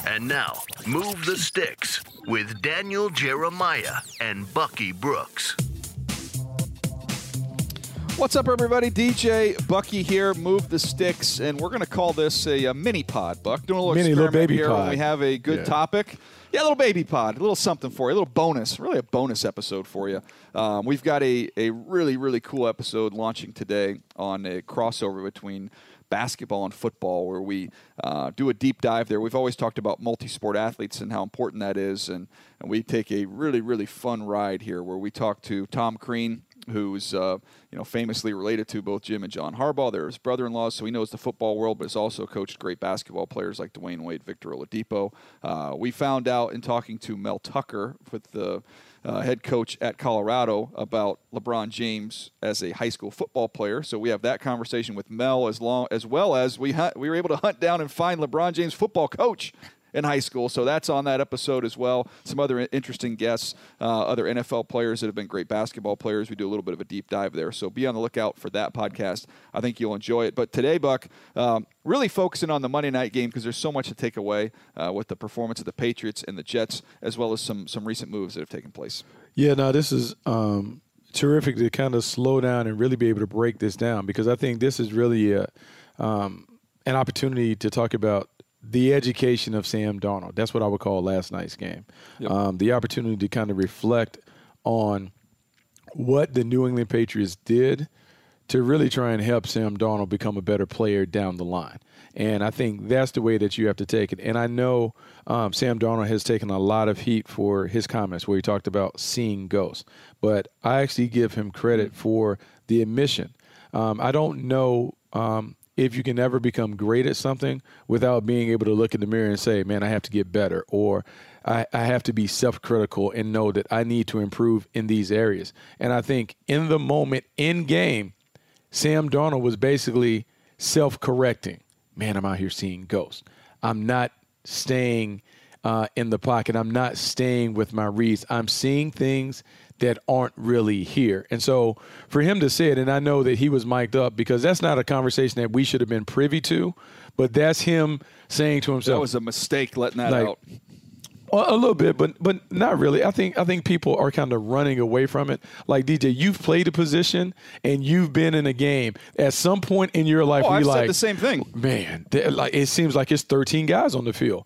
And now, Move the Sticks with Daniel Jeremiah and Bucky Brooks. What's up, everybody? DJ Bucky here, Move the Sticks, and we're going to call this a mini pod, Buck. Doing a little experiment baby here pod. when we have a good topic. Yeah, a little baby pod, a little something for you, a little bonus, really a bonus episode for you. We've got a really, really cool episode launching today on a crossover between basketball and football, where we do a deep dive there. We've always talked about multi-sport athletes and how important that is, and we take a really, really fun ride here where we talk to Tom Crean, who's famously related to both Jim and John Harbaugh. They're his brother-in-laws, so he knows the football world, but has also coached great basketball players like Dwayne Wade, Victor Oladipo. We found out in talking to Mel Tucker, with the head coach at Colorado, about LeBron James as a high school football player. So we have that conversation with Mel, as well as we were able to hunt down and find LeBron James' football coach in high school. So that's on that episode as well. Some other interesting guests, other NFL players that have been great basketball players. We do a little bit of a deep dive there. So be on the lookout for that podcast. I think you'll enjoy it. But today, Buck, really focusing on the Monday night game, because there's so much to take away with the performance of the Patriots and the Jets, as well as some recent moves that have taken place. Yeah, no, this is terrific to kind of slow down and really be able to break this down, because I think this is really an opportunity to talk about the education of Sam Darnold. That's what I would call last night's game. Yep. The opportunity to kind of reflect on what the New England Patriots did to really try and help Sam Darnold become a better player down the line. And I think that's the way that you have to take it. And I know Sam Darnold has taken a lot of heat for his comments where he talked about seeing ghosts. But I actually give him credit for the admission. I don't know if you can ever become great at something without being able to look in the mirror and say, man, I have to get better, or I have to be self-critical and know that I need to improve in these areas. And I think in the moment, in game, Sam Darnold was basically self-correcting. Man, I'm out here seeing ghosts. I'm not staying in the pocket. I'm not staying with my reads. I'm seeing things that aren't really here. And so for him to say it, and I know that he was mic'd up, because that's not a conversation that we should have been privy to, but that's him saying to himself. That was a mistake letting that out. A little bit, but not really. I think people are kind of running away from it. Like, DJ, you've played a position and you've been in a game. At some point in your life, I've said the same thing. Man, it seems like it's 13 guys on the field.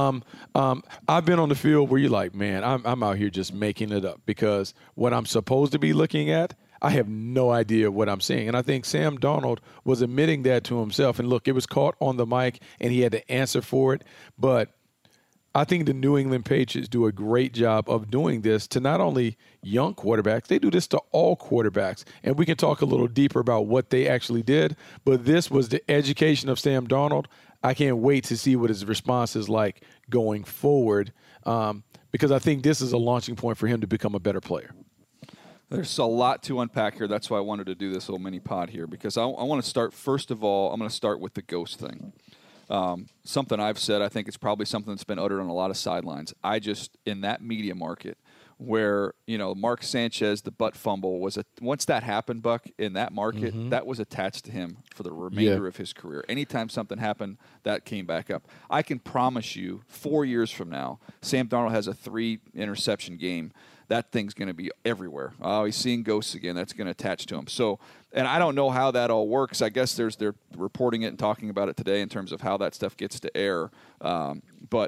I've been on the field where you're like, man, I'm out here just making it up, because what I'm supposed to be looking at, I have no idea what I'm seeing. And I think Sam Darnold was admitting that to himself. And look, it was caught on the mic and he had to answer for it. But I think the New England Patriots do a great job of doing this to not only young quarterbacks, they do this to all quarterbacks. And we can talk a little deeper about what they actually did, but this was the education of Sam Darnold. I can't wait to see what his response is like going forward, because I think this is a launching point for him to become a better player. There's a lot to unpack here. That's why I wanted to do this little mini pod here, because I want to start, first of all, I'm going to start with the ghost thing. Something I've said, I think it's probably something that's been uttered on a lot of sidelines. In that media market where, Mark Sanchez, the butt fumble, once that happened, Buck, in that market, that was attached to him for the remainder of his career. Anytime something happened, that came back up. I can promise you 4 years from now, Sam Darnold has a 3-interception game. That thing's going to be everywhere. Oh, he's seeing ghosts again. That's going to attach to him. So, and I don't know how that all works. I guess they're reporting it and talking about it today in terms of how that stuff gets to air. But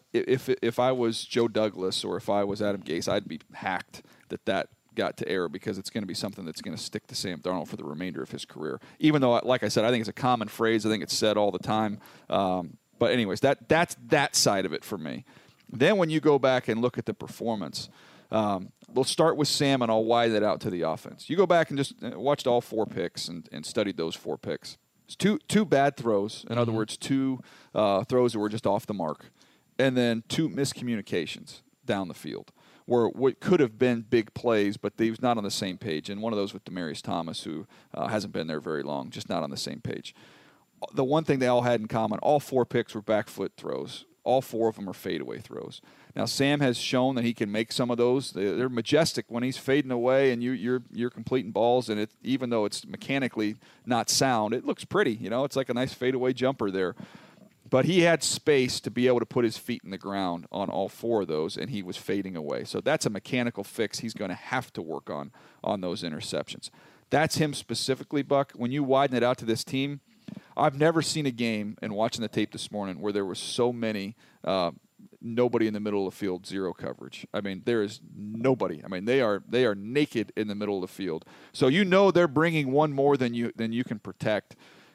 if I was Joe Douglas or if I was Adam Gase, I'd be hacked that got to air, because it's going to be something that's going to stick to Sam Darnold for the remainder of his career. Even though, like I said, I think it's a common phrase. I think it's said all the time. But anyways, that's that side of it for me. Then when you go back and look at the performance, we'll start with Sam, and I'll widen it out to the offense. You go back and just watched all 4 picks and studied those 4 picks. It's two bad throws. In other words, 2 throws that were just off the mark, and then 2 miscommunications down the field, where what could have been big plays, but they was not on the same page. And one of those with Demaryius Thomas, who hasn't been there very long, just not on the same page. The one thing they all had in common, all 4 picks were back foot throws. All 4 of them are fadeaway throws. Now, Sam has shown that he can make some of those. They're majestic when he's fading away and you're completing balls, and even though it's mechanically not sound, it looks pretty. It's like a nice fadeaway jumper there. But he had space to be able to put his feet in the ground on all 4 of those, and he was fading away. So that's a mechanical fix he's going to have to work on those interceptions. That's him specifically, Buck. When you widen it out to this team, I've never seen a game, and watching the tape this morning, where there was so many nobody in the middle of the field, 0 coverage. I mean, there is nobody. I mean, they are naked in the middle of the field. So you know they're bringing one more than you can protect.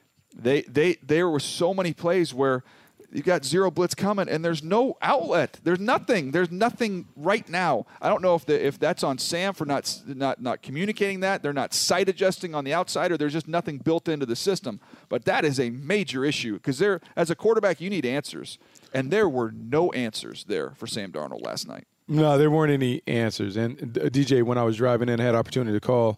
There were so many plays where you got 0 blitz coming, and there's no outlet. There's nothing. There's nothing right now. I don't know if that's on Sam for not communicating that. They're not sight adjusting on the outside, or there's just nothing built into the system. But that is a major issue because as a quarterback, you need answers, and there were no answers there for Sam Darnold last night. No, there weren't any answers. And DJ, when I was driving in, I had an opportunity to call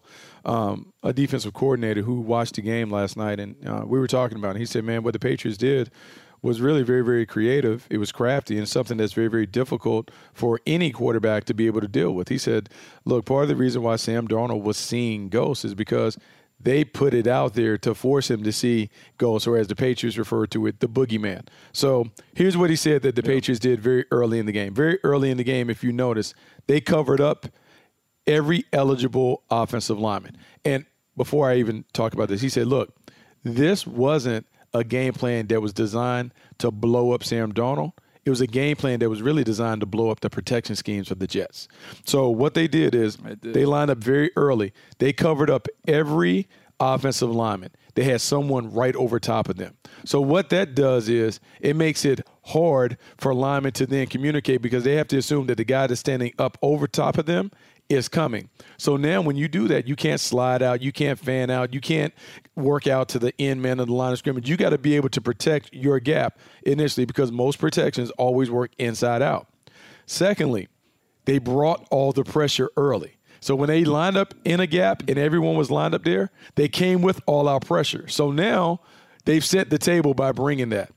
a defensive coordinator who watched the game last night, and we were talking about it. He said, man, what the Patriots did was really very, very creative. It was crafty and something that's very, very difficult for any quarterback to be able to deal with. He said, look, part of the reason why Sam Darnold was seeing ghosts is because they put it out there to force him to see ghosts, or as the Patriots refer to it, the boogeyman. So here's what he said that the Patriots did very early in the game. Very early in the game, if you notice, they covered up every eligible offensive lineman. And before I even talk about this, he said, look, this wasn't a game plan that was designed to blow up Sam Darnold. It was a game plan that was really designed to blow up the protection schemes of the Jets. So what they did is they lined up very early. They covered up every offensive lineman. They had someone right over top of them. So what that does is it makes it hard for linemen to then communicate because they have to assume that the guy that's standing up over top of them is coming. So now when you do that, you can't slide out, you can't fan out, you can't work out to the end man of the line of scrimmage. You got to be able to protect your gap initially because most protections always work inside out. Secondly, they brought all the pressure early. So when they lined up in a gap and everyone was lined up there, they came with all our pressure. So now they've set the table by bringing that.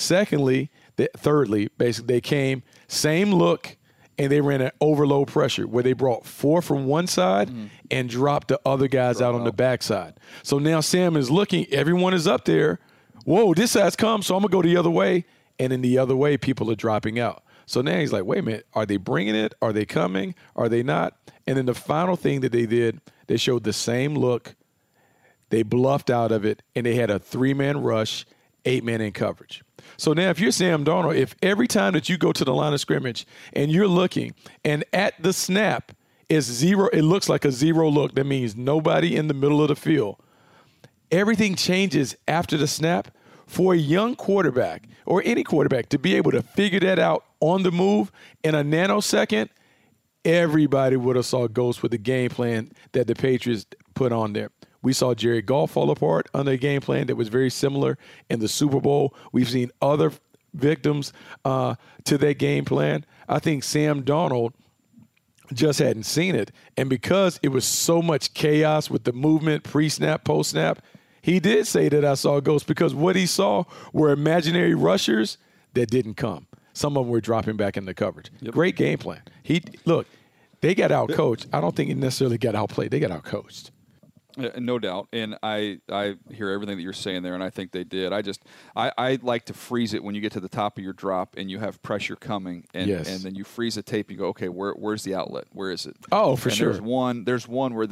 Thirdly, basically, they came same look, and they ran an overload pressure where they brought 4 from one side and dropped the other guys out on the backside. So now Sam is looking, everyone is up there. Whoa, this side's come, so I'm going to go the other way. And in the other way, people are dropping out. So now he's like, wait a minute, are they bringing it? Are they coming? Are they not? And then the final thing that they did, they showed the same look. They bluffed out of it, and they had a 3-man rush, 8-man in coverage. So now if you're Sam Darnold, if every time that you go to the line of scrimmage and you're looking and at the snap is 0, it looks like a 0 look. That means nobody in the middle of the field. Everything changes after the snap. For a young quarterback or any quarterback to be able to figure that out on the move in a nanosecond, everybody would have saw ghosts with the game plan that the Patriots put on there. We saw Jared Goff fall apart under a game plan that was very similar in the Super Bowl. We've seen other victims to that game plan. I think Sam Darnold just hadn't seen it. And because it was so much chaos with the movement, pre-snap, post-snap, he did say that I saw ghosts because what he saw were imaginary rushers that didn't come. Some of them were dropping back into coverage. Yep. Great game plan. They got out-coached. I don't think he necessarily got outplayed. They got out-coached. No doubt, and I hear everything that you're saying there, and I think they did. I like to freeze it when you get to the top of your drop and you have pressure coming, and then you freeze the tape. You go, okay, where's the outlet? Where is it? Oh, for sure. There's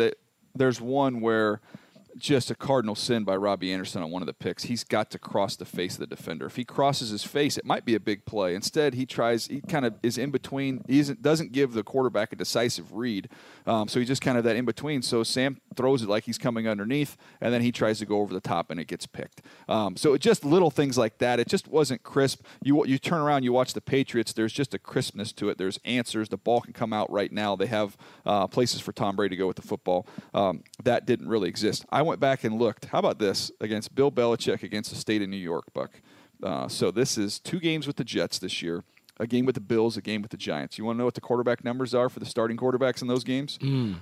one where just a cardinal sin by Robbie Anderson on one of the picks. He's got to cross the face of the defender. If he crosses his face, it might be a big play. Instead, he kind of is in between. He doesn't give the quarterback a decisive read. So he's just kind of that in between. So Sam throws it like he's coming underneath, and then he tries to go over the top, and it gets picked. So it just little things like that. It just wasn't crisp. You turn around, you watch the Patriots. There's just a crispness to it. There's answers. The ball can come out right now. They have places for Tom Brady to go with the football. That didn't really exist. I went back and looked. How about this against Bill Belichick against the state of New York, Buck? So this is 2 games with the Jets this year, a game with the Bills, a game with the Giants. You want to know what the quarterback numbers are for the starting quarterbacks in those games?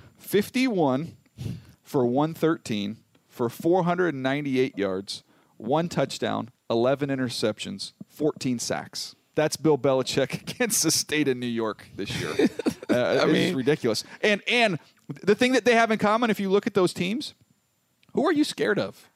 51 for 113 for 498 yards, 1 touchdown, 11 interceptions, 14 sacks. That's Bill Belichick against the state of New York this year. It's ridiculous. And the thing that they have in common, if you look at those teams, who are you scared of?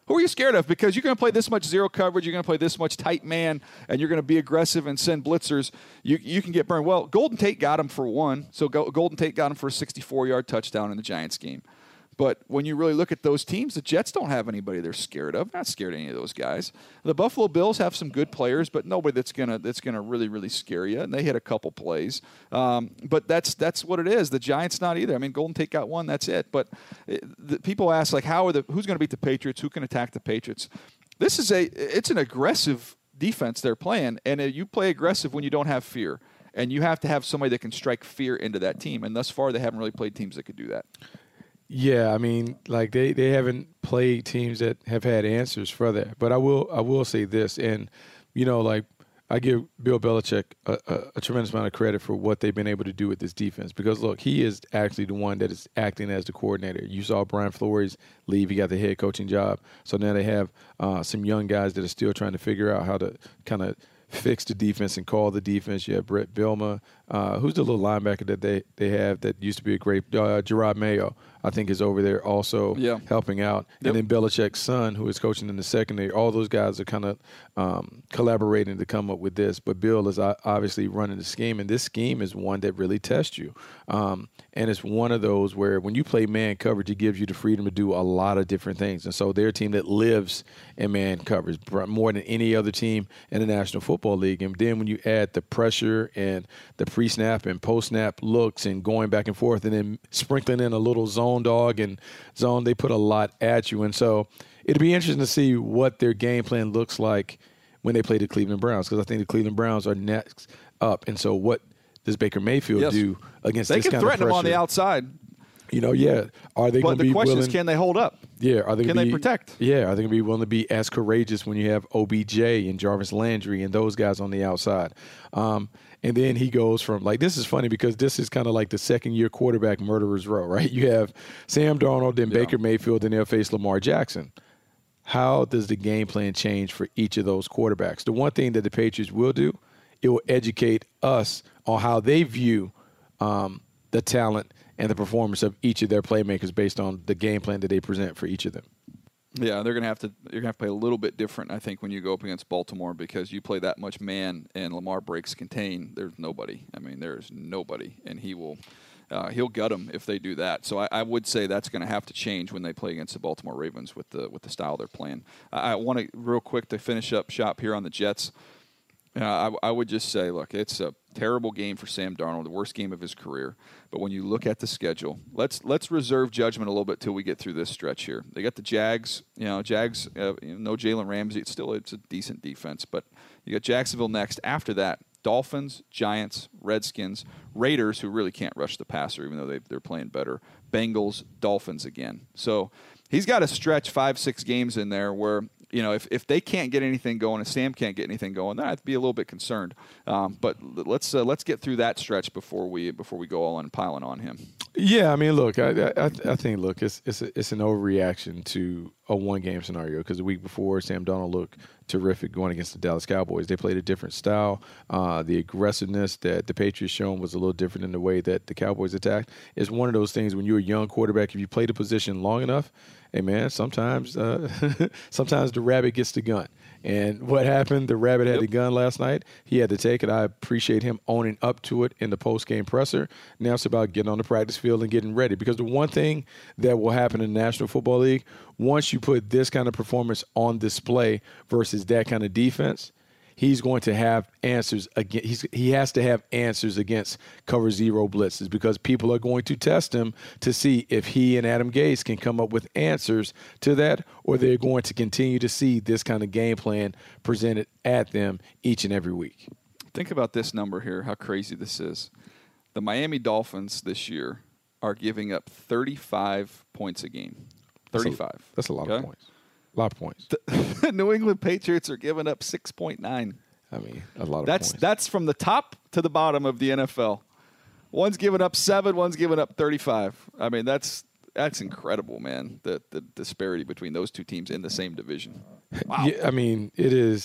Who are you scared of? Because you're going to play this much zero coverage, you're going to play this much tight man, and you're going to be aggressive and send blitzers. You can get burned. Well, Golden Tate got him for one. So Golden Tate got him for a 64-yard touchdown in the Giants game. But when you really look at those teams, the Jets don't have anybody they're scared of. Not scared of any of those guys. The Buffalo Bills have some good players, but nobody that's gonna really, really scare you. And they hit a couple plays. But that's what it is. The Giants not either. I mean, Golden Tate got one. That's it. But people ask like, who's going to beat the Patriots? Who can attack the Patriots? It's an aggressive defense they're playing, and you play aggressive when you don't have fear. And you have to have somebody that can strike fear into that team. And thus far, they haven't really played teams that could do that. Yeah, I mean, like they haven't played teams that have had answers for that. But I will say this, and like I give Bill Belichick a tremendous amount of credit for what they've been able to do with this defense. Because look, he is actually the one that is acting as the coordinator. You saw Brian Flores leave; he got the head coaching job. So now they have some young guys that are still trying to figure out how to kind of fix the defense and call the defense. You have Brett Bielema, who's the little linebacker that they have that used to be a great Gerard Mayo, I think, is over there also helping out. Yep. And then Belichick's son, who is coaching in the secondary. All those guys are kind of collaborating to come up with this. But Bill is obviously running the scheme, and this scheme is one that really tests you. And it's one of those where when you play man coverage, it gives you the freedom to do a lot of different things. And so they're a team that lives in man coverage more than any other team in the National Football League. And then when you add the pressure and the pre-snap and post-snap looks and going back and forth and then sprinkling in a little zone dog and zone, they put a lot at you. And so it'll be interesting to see what their game plan looks like when they play the Cleveland Browns, because I think the Cleveland Browns are next up. And so what does Baker Mayfield do against this kind of pressure? They can threaten them on the outside. Are they going to be willing? But the question is, can they hold up? Yeah, are they? Can they protect? Yeah, are they going to be willing to be as courageous when you have OBJ and Jarvis Landry and those guys on the outside? And then he goes from this is funny because this is kind of like the second-year quarterback murderer's row, right? You have Sam Darnold, then Baker Mayfield, and they'll face Lamar Jackson. How does the game plan change for each of those quarterbacks? The one thing that the Patriots will do, it will educate us on how they view the talent and the performance of each of their playmakers based on the game plan that they present for each of them. Yeah, you're gonna have to play a little bit different, I think, when you go up against Baltimore, because you play that much man and Lamar breaks contain. There's nobody. I mean, there's nobody, and he'll gut them if they do that. So I would say that's going to have to change when they play against the Baltimore Ravens with the style they're playing. I want to real quick to finish up shop here on the Jets. I would just say, look, it's a terrible game for Sam Darnold, the worst game of his career. But when you look at the schedule, let's reserve judgment a little bit till we get through this stretch here. They got the Jags. No Jalen Ramsey. It's a decent defense, but you got Jacksonville next. After that, Dolphins, Giants, Redskins, Raiders, who really can't rush the passer, even though they're playing better. Bengals, Dolphins again. So he's got to stretch 5-6 games in there where, if they can't get anything going, if Sam can't get anything going, then I'd be a little bit concerned. But let's get through that stretch before we go all in piling on him. Yeah, I mean, look, I think it's an overreaction to a one-game scenario, because the week before Sam Darnold looked terrific going against the Dallas Cowboys. They played a different style. The aggressiveness that the Patriots shown was a little different in the way that the Cowboys attacked. It's one of those things when you're a young quarterback, if you play the position long enough, hey man, sometimes the rabbit gets the gun. And what happened? The rabbit had the gun last night. He had to take it. I appreciate him owning up to it in the post-game presser. Now it's about getting on the practice field and getting ready. Because the one thing that will happen in the National Football League, once you put this kind of performance on display versus that kind of defense, he's going to have answers against. He has to have answers against cover zero blitzes, because people are going to test him to see if he and Adam Gase can come up with answers to that, or they're going to continue to see this kind of game plan presented at them each and every week. Think about this number here, how crazy this is. The Miami Dolphins this year are giving up 35 points a game. 35. That's a lot of points. A lot of points. The New England Patriots are giving up 6.9. I mean, a lot of points. That's from the top to the bottom of the NFL. One's giving up 7, one's giving up 35. I mean, that's incredible, man, the disparity between those two teams in the same division. Wow. Yeah, I mean, it is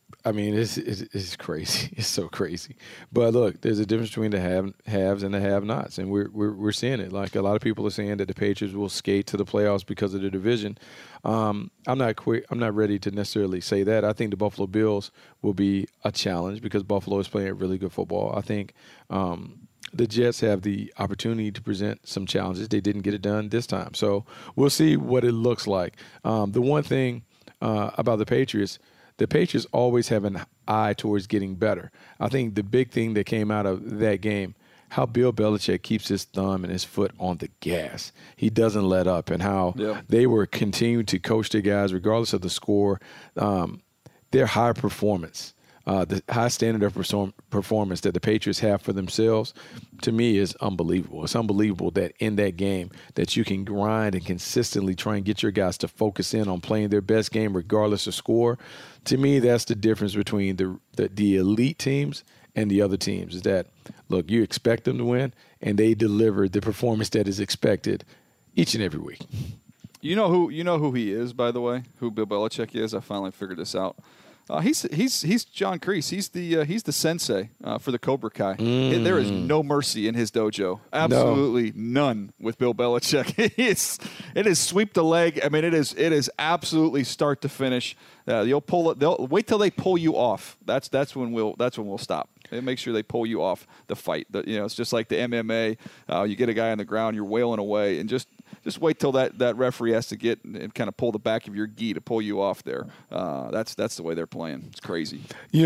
I mean, it's crazy. It's so crazy. But look, there's a difference between the haves and the have-nots, and we're seeing it. Like a lot of people are saying that the Patriots will skate to the playoffs because of the division. I'm not ready to necessarily say that. I think the Buffalo Bills will be a challenge because Buffalo is playing really good football. I think the Jets have the opportunity to present some challenges. They didn't get it done this time, so we'll see what it looks like. The one thing about the Patriots always have an eye towards getting better. I think the big thing that came out of that game, how Bill Belichick keeps his thumb and his foot on the gas. He doesn't let up, and how they were continuing to coach their guys regardless of the score. Their high performance, the high standard of performance that the Patriots have for themselves, to me, is unbelievable. It's unbelievable that in that game that you can grind and consistently try and get your guys to focus in on playing their best game regardless of score. To me, that's the difference between the elite teams and the other teams, is that, look, you expect them to win, and they deliver the performance that is expected each and every week. You know who he is, by the way, who Bill Belichick is? I finally figured this out. He's John Kreese. He's the sensei for the Cobra Kai. There is no mercy in his dojo. Absolutely none with Bill Belichick. It is sweep the leg. I mean, it is absolutely start to finish. You'll pull it. They'll wait till they pull you off. That's when we'll stop. And make sure they pull you off the fight. It's just like the MMA. You get a guy on the ground, you're wailing away, and just wait till that referee has to get and kind of pull the back of your gi to pull you off there. That's the way they're playing. It's crazy.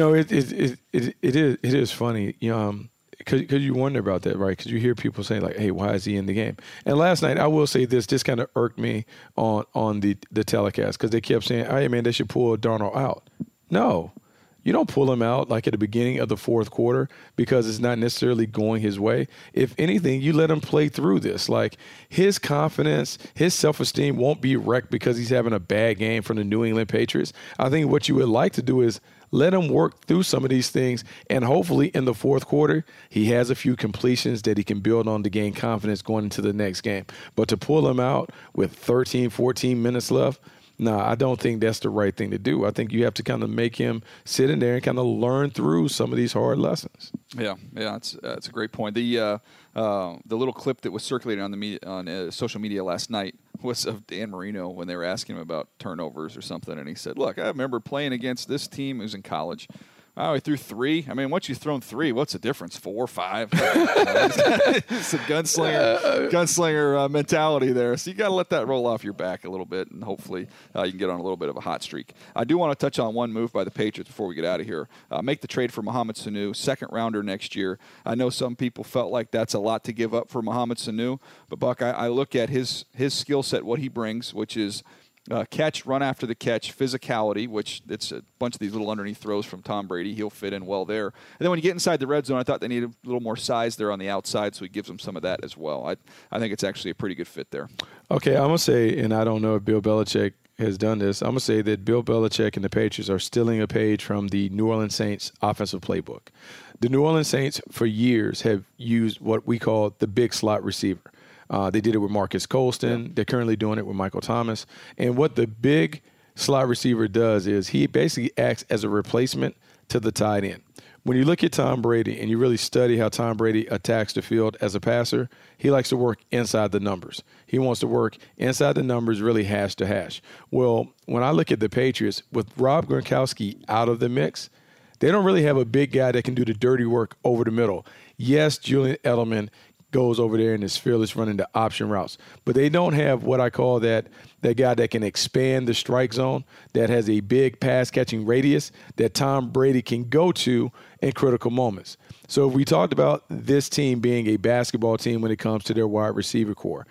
It is funny. Because you wonder about that, right? Because you hear people saying like, "Hey, why is he in the game?" And last night, I will say this kind of irked me on the telecast because they kept saying, "Hey, man, they should pull Darnold out." No. You don't pull him out like at the beginning of the fourth quarter because it's not necessarily going his way. If anything, you let him play through this. Like his confidence, his self-esteem won't be wrecked because he's having a bad game from the New England Patriots. I think what you would like to do is let him work through some of these things, and hopefully in the fourth quarter, he has a few completions that he can build on to gain confidence going into the next game. But to pull him out with 13, 14 minutes left, no, I don't think that's the right thing to do. I think you have to kind of make him sit in there and kind of learn through some of these hard lessons. Yeah, it's a great point. The little clip that was circulating on social media last night was of Dan Marino when they were asking him about turnovers or something, and he said, "Look, I remember playing against this team who's in college. Oh, he threw 3. I mean, once you've thrown 3, what's the difference? 4, 5? It's a gunslinger mentality there. So you got to let that roll off your back a little bit, and hopefully you can get on a little bit of a hot streak. I do want to touch on one move by the Patriots before we get out of here. Make the trade for Mohamed Sanu, second rounder next year. I know some people felt like that's a lot to give up for Mohamed Sanu, but Buck, I look at his skill set, what he brings, which is catch, run after the catch, physicality, which it's a bunch of these little underneath throws from Tom Brady. He'll fit in well there. And then when you get inside the red zone, I thought they needed a little more size there on the outside, so he gives them some of that as well. I think it's actually a pretty good fit there. Okay, I'm going to say, and I don't know if Bill Belichick has done this, I'm going to say that Bill Belichick and the Patriots are stealing a page from the New Orleans Saints offensive playbook. The New Orleans Saints for years have used what we call the big slot receiver. They did it with Marcus Colston. Yeah. They're currently doing it with Michael Thomas. And what the big slot receiver does is he basically acts as a replacement to the tight end. When you look at Tom Brady and you really study how Tom Brady attacks the field as a passer, he likes to work inside the numbers. He wants to work inside the numbers, really hash to hash. Well, when I look at the Patriots, with Rob Gronkowski out of the mix, they don't really have a big guy that can do the dirty work over the middle. Yes, Julian Edelman goes over there and is fearless running the option routes. But they don't have what I call that guy that can expand the strike zone, that has a big pass-catching radius that Tom Brady can go to in critical moments. So we talked about this team being a basketball team when it comes to their wide receiver core.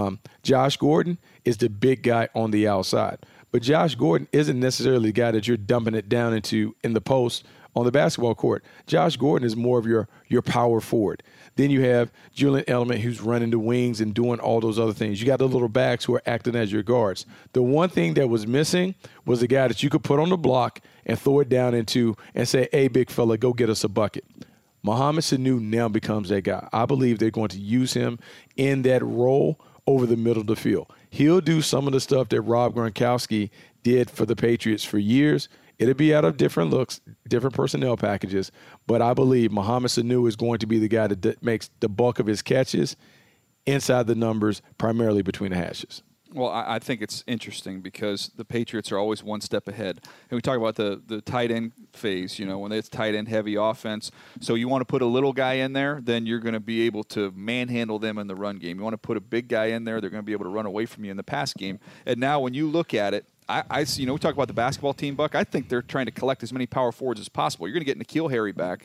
Josh Gordon is the big guy on the outside. But Josh Gordon isn't necessarily the guy that you're dumping it down into in the post on the basketball court. Josh Gordon is more of your power forward. Then you have Julian Edelman, who's running the wings and doing all those other things. You got the little backs who are acting as your guards. The one thing that was missing was the guy that you could put on the block and throw it down into and say, "Hey, big fella, go get us a bucket." Mohamed Sanu now becomes that guy. I believe they're going to use him in that role over the middle of the field. He'll do some of the stuff that Rob Gronkowski did for the Patriots for years, It'll be out of different looks, different personnel packages, but I believe Mohamed Sanu is going to be the guy that makes the bulk of his catches inside the numbers, primarily between the hashes. Well, I think it's interesting because the Patriots are always one step ahead. And we talk about the tight end phase, when it's tight end heavy offense. So you want to put a little guy in there, then you're going to be able to manhandle them in the run game. You want to put a big guy in there, they're going to be able to run away from you in the pass game. And now when you look at it, I see, we talk about the basketball team, Buck. I think they're trying to collect as many power forwards as possible. You're going to get N'Keal Harry back.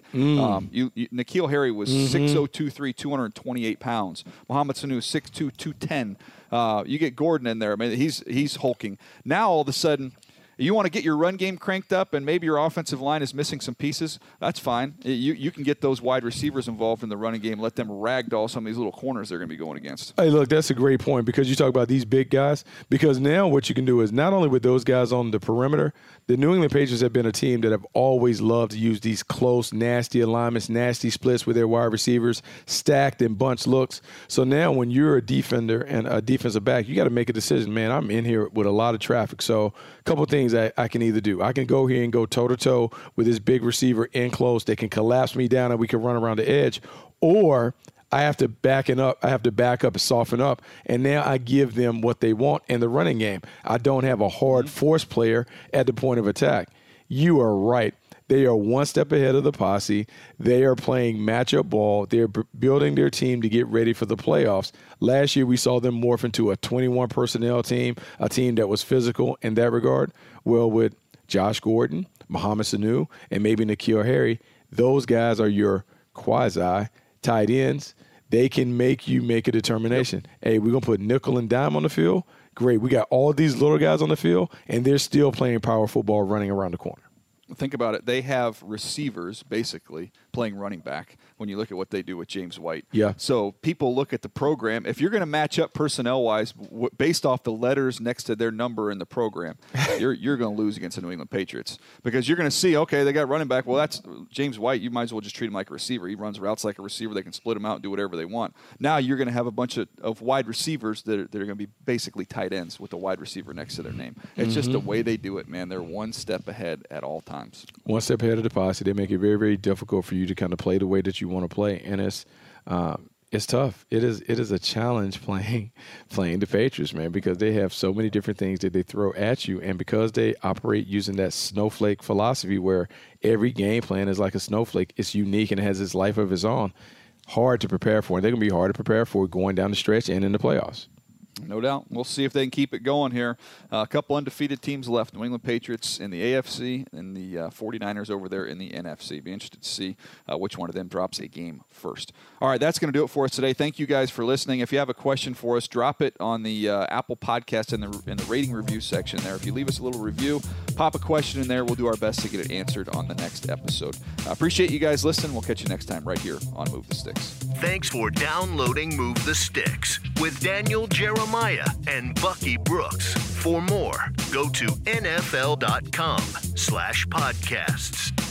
N'Keal Harry was 6'0", 228 pounds. Mohamed Sanu, 6'2", 210. You get Gordon in there. I mean, he's hulking. Now all of a sudden, you want to get your run game cranked up, and maybe your offensive line is missing some pieces. That's fine. You can get those wide receivers involved in the running game. Let them ragdoll some of these little corners they're going to be going against. Hey, look, that's a great point because you talk about these big guys. Because now what you can do is not only with those guys on the perimeter, the New England Patriots have been a team that have always loved to use these close, nasty alignments, nasty splits with their wide receivers, stacked and bunch looks. So now when you're a defender and a defensive back, you got to make a decision. Man, I'm in here with a lot of traffic. So a couple of things I can either do. I can go here and go toe-to-toe with this big receiver in close. They can collapse me down and we can run around the edge. Or I have to back up and soften up, and now I give them what they want in the running game. I don't have a hard force player at the point of attack. You are right. They are one step ahead of the posse. They are playing matchup ball. They're building their team to get ready for the playoffs. Last year, we saw them morph into a 21 personnel team, a team that was physical in that regard. Well, with Josh Gordon, Mohamed Sanu, and maybe N'Keal Harry, those guys are your quasi tight ends. They can make you make a determination. Hey, we're going to put nickel and dime on the field. Great. We got all these little guys on the field, and they're still playing power football running around the corner. Think about it. They have receivers, basically, playing running back when you look at what they do with James White. Yeah. So people look at the program. If you're going to match up personnel-wise based off the letters next to their number in the program, you're going to lose against the New England Patriots because you're going to see, okay, they got running back. Well, that's James White. You might as well just treat him like a receiver. He runs routes like a receiver. They can split him out and do whatever they want. Now you're going to have a bunch of wide receivers that are going to be basically tight ends with a wide receiver next to their name. It's just the way they do it, man. They're one step ahead at all times. One step ahead of the posse. They make it very, very difficult for you to kind of play the way that you want to play, and it's tough. It is a challenge playing the Patriots, man, because they have so many different things that they throw at you, and because they operate using that snowflake philosophy where every game plan is like a snowflake, it's unique and it has its life of its own. Hard to prepare for, and they're going to be hard to prepare for going down the stretch and in the playoffs. No doubt. We'll see if they can keep it going here. A couple undefeated teams left. New England Patriots in the AFC and the 49ers over there in the NFC. Be interested to see which one of them drops a game first. All right, that's going to do it for us today. Thank you guys for listening. If you have a question for us, drop it on the Apple Podcast in the rating review section there. If you leave us a little review, pop a question in there. We'll do our best to get it answered on the next episode. Appreciate you guys listening. We'll catch you next time right here on Move the Sticks. Thanks for downloading Move the Sticks with Daniel Jeremiah and Bucky Brooks. For more, go to NFL.com/podcasts.